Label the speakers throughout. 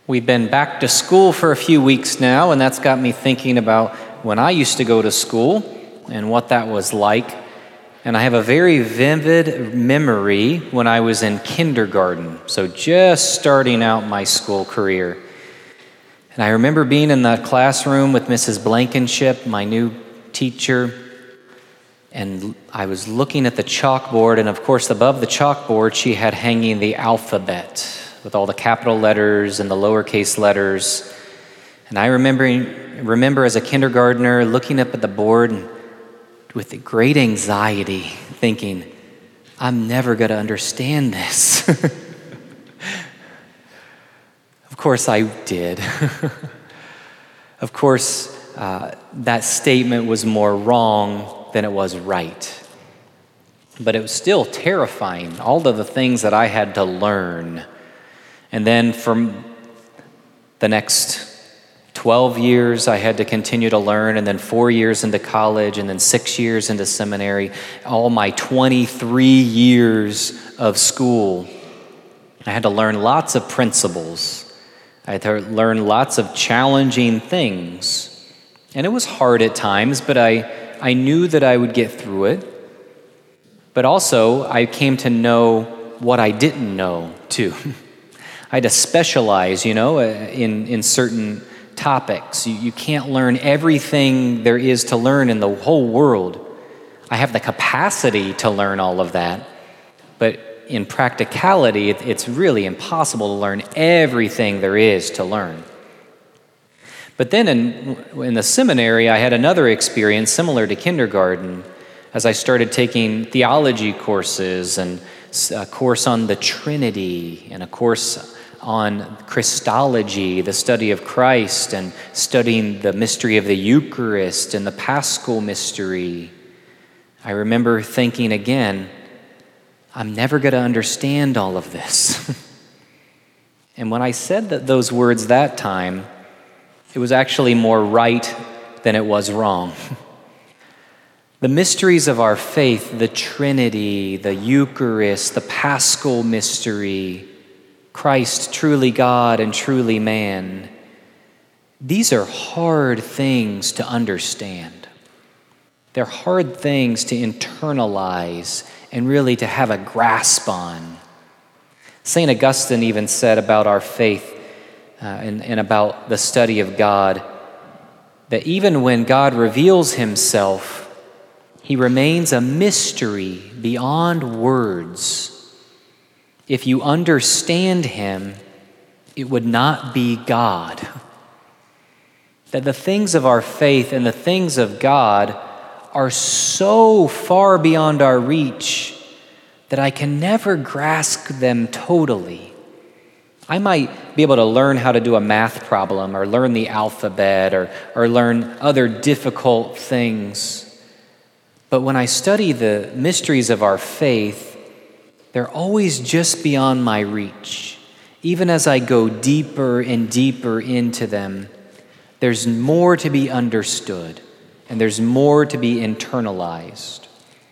Speaker 1: We've been back to school for a few weeks now, and that's got me thinking about when I used to go to school and what that was like. And I have a very vivid memory when I was in kindergarten, so just starting out my school career. And I remember being in the classroom with Mrs. Blankenship, my new teacher, and I was looking at the chalkboard, and of course above the chalkboard she had hanging the alphabet with all the capital letters and the lowercase letters. And I remember as a kindergartner looking up at the board and with great anxiety thinking, I'm never going to understand this. Of course I did. Of course, that statement was more wrong than it was right. But it was still terrifying, all of the things that I had to learn. And then from the next 12 years, I had to continue to learn, and then 4 years into college, and then 6 years into seminary, all my 23 years of school. I had to learn lots of principles. I had to learn lots of challenging things. And it was hard at times, but I knew that I would get through it. But also, I came to know what I didn't know, too. I had to specialize, in certain topics. You can't learn everything there is to learn in the whole world. I have the capacity to learn all of that, but in practicality, it's really impossible to learn everything there is to learn. But then in the seminary, I had another experience similar to kindergarten as I started taking theology courses and a course on the Trinity and a course on Christology, the study of Christ, and studying the mystery of the Eucharist and the Paschal mystery. I remember thinking again, I'm never going to understand all of this. And when I said those words that time, it was actually more right than it was wrong. The mysteries of our faith, the Trinity, the Eucharist, the Paschal mystery, Christ, truly God and truly man, these are hard things to understand. They're hard things to internalize and really to have a grasp on. St. Augustine even said about our faith and about the study of God that even when God reveals himself, he remains a mystery beyond words. If you understand him, it would not be God. That the things of our faith and the things of God are so far beyond our reach that I can never grasp them totally. I might be able to learn how to do a math problem or learn the alphabet or learn other difficult things. But when I study the mysteries of our faith, they're always just beyond my reach. Even as I go deeper and deeper into them, there's more to be understood, and there's more to be internalized.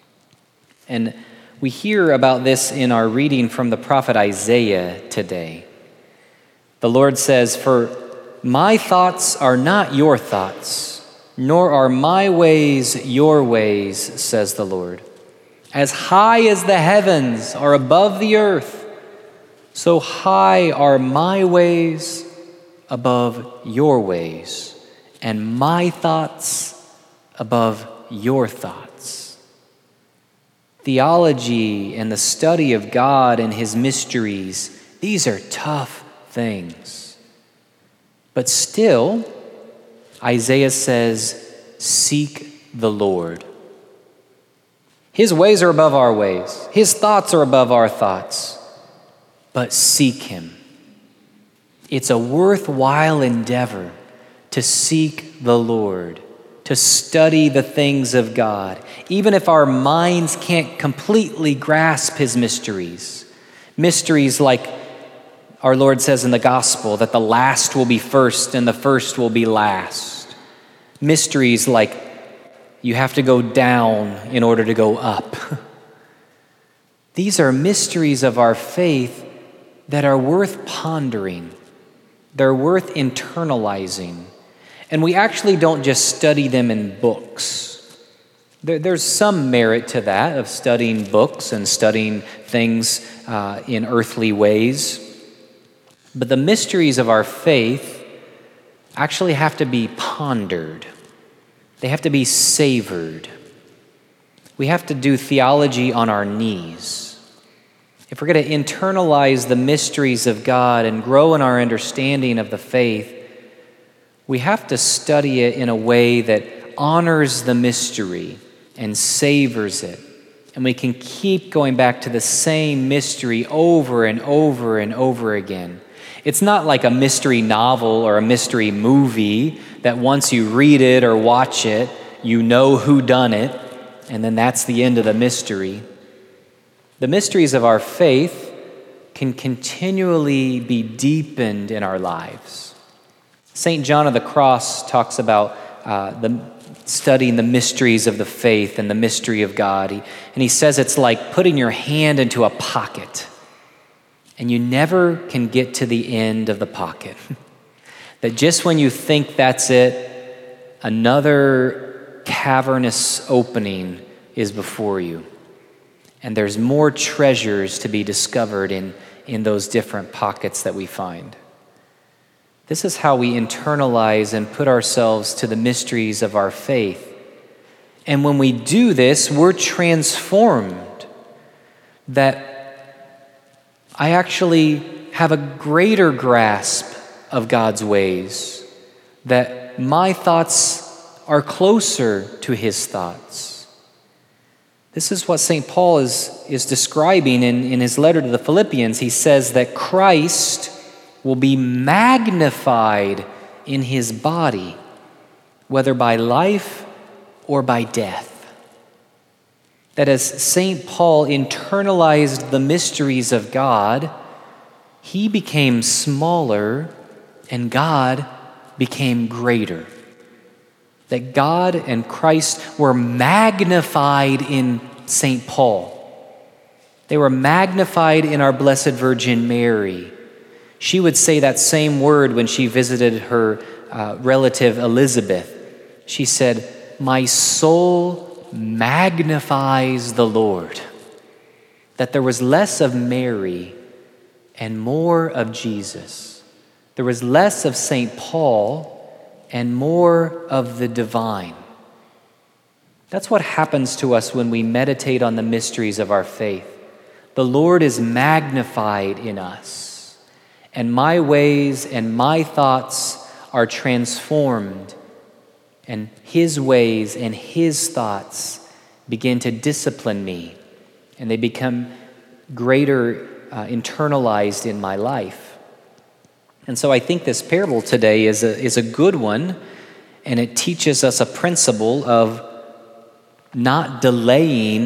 Speaker 1: And we hear about this in our reading from the prophet Isaiah today. The Lord says, "For my thoughts are not your thoughts, nor are my ways your ways, says the Lord. As high as the heavens are above the earth, so high are my ways above your ways, and my thoughts above your thoughts." Theology and the study of God and his mysteries, these are tough things. But still, Isaiah says, seek the Lord. His ways are above our ways. His thoughts are above our thoughts. But seek him. It's a worthwhile endeavor to seek the Lord, to study the things of God, even if our minds can't completely grasp his mysteries. Mysteries like our Lord says in the gospel that the last will be first and the first will be last. Mysteries like you have to go down in order to go up. These are mysteries of our faith that are worth pondering. They're worth internalizing. And we actually don't just study them in books. There's some merit to that, of studying books and studying things in earthly ways. But the mysteries of our faith actually have to be pondered. They have to be savored. We have to do theology on our knees. If we're going to internalize the mysteries of God and grow in our understanding of the faith, we have to study it in a way that honors the mystery and savors it. And we can keep going back to the same mystery over and over and over again. It's not like a mystery novel or a mystery movie that once you read it or watch it, you know who done it, and then that's the end of the mystery. The mysteries of our faith can continually be deepened in our lives. St. John of the Cross talks about studying the mysteries of the faith and the mystery of God. And he says it's like putting your hand into a pocket, and you never can get to the end of the pocket. That just when you think that's it, another cavernous opening is before you. And there's more treasures to be discovered in those different pockets that we find. This is how we internalize and put ourselves to the mysteries of our faith. And when we do this, we're transformed. That I actually have a greater grasp of God's ways. That my thoughts are closer to His thoughts. This is what St. Paul is describing in his letter to the Philippians. He says that Christ will be magnified in His body, whether by life or by death. That as St. Paul internalized the mysteries of God, he became smaller and God became greater. That God and Christ were magnified in St. Paul. They were magnified in our Blessed Virgin Mary. She would say that same word when she visited her relative Elizabeth. She said, "My soul magnifies the Lord." That there was less of Mary and more of Jesus. There was less of St. Paul and more of the divine. That's what happens to us when we meditate on the mysteries of our faith. The Lord is magnified in us, and my ways and my thoughts are transformed, and His ways and His thoughts begin to discipline me, and they become greater internalized in my life. And so I think this parable today is a good one, and it teaches us a principle of not delaying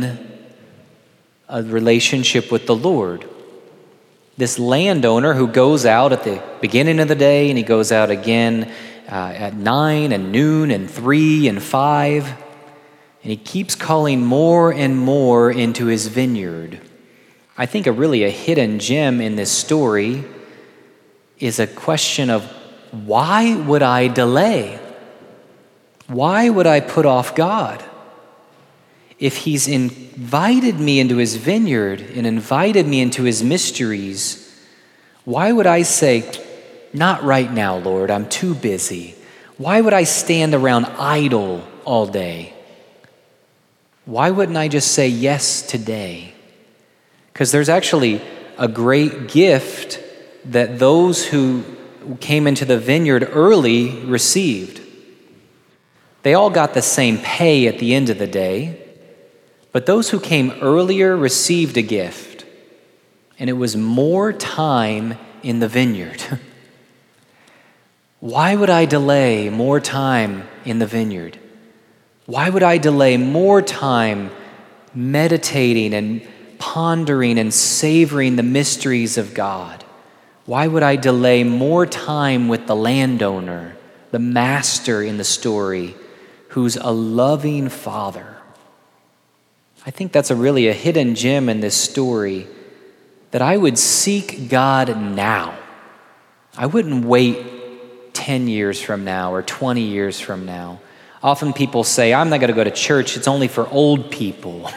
Speaker 1: a relationship with the Lord. This landowner who goes out at the beginning of the day, and he goes out again at 9 and noon and 3 and 5, and he keeps calling more and more into his vineyard. I think a hidden gem in this story is a question of, why would I delay? Why would I put off God? If He's invited me into His vineyard and invited me into His mysteries, why would I say, "Not right now, Lord, I'm too busy"? Why would I stand around idle all day? Why wouldn't I just say yes today? Because there's actually a great gift that those who came into the vineyard early received. They all got the same pay at the end of the day, but those who came earlier received a gift, and it was more time in the vineyard. Why would I delay more time in the vineyard? Why would I delay more time meditating and pondering and savoring the mysteries of God? Why would I delay more time with the landowner, the master in the story, who's a loving father? I think that's a hidden gem in this story, that I would seek God now. I wouldn't wait 10 years from now or 20 years from now. Often people say, I'm not going to go to church, it's only for old people.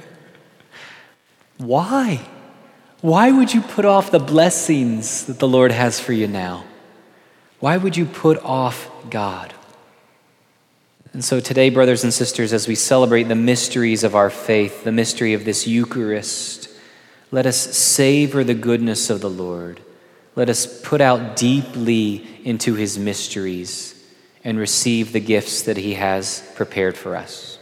Speaker 1: Why? Why would you put off the blessings that the Lord has for you now? Why would you put off God? And so today, brothers and sisters, as we celebrate the mysteries of our faith, the mystery of this Eucharist, let us savor the goodness of the Lord. Let us put out deeply into his mysteries and receive the gifts that he has prepared for us.